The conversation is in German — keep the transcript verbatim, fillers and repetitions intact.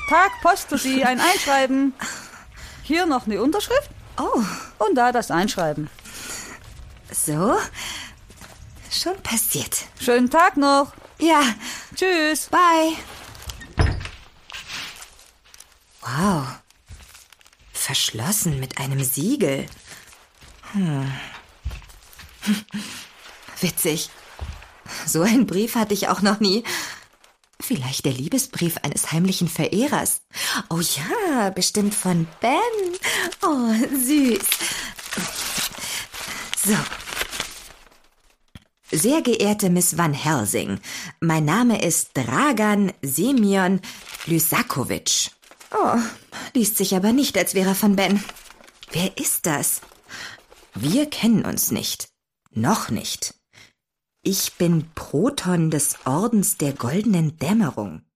Tag, Post für Sie, ein Einschreiben. Hier noch eine Unterschrift. Oh. Und da das Einschreiben. So, schon passiert. Schönen Tag noch. Ja. Tschüss. Bye. Wow. Verschlossen mit einem Siegel. Hm. Witzig. So einen Brief hatte ich auch noch nie. Vielleicht der Liebesbrief eines heimlichen Verehrers. Oh ja, bestimmt von Ben. Oh, süß. So. Sehr geehrte Miss Van Helsing, mein Name ist Dragan Semyon Lysakovic. Oh, liest sich aber nicht, als wäre er von Ben. Wer ist das? Wir kennen uns nicht. Noch nicht. Ich bin Proton des Ordens der Goldenen Dämmerung.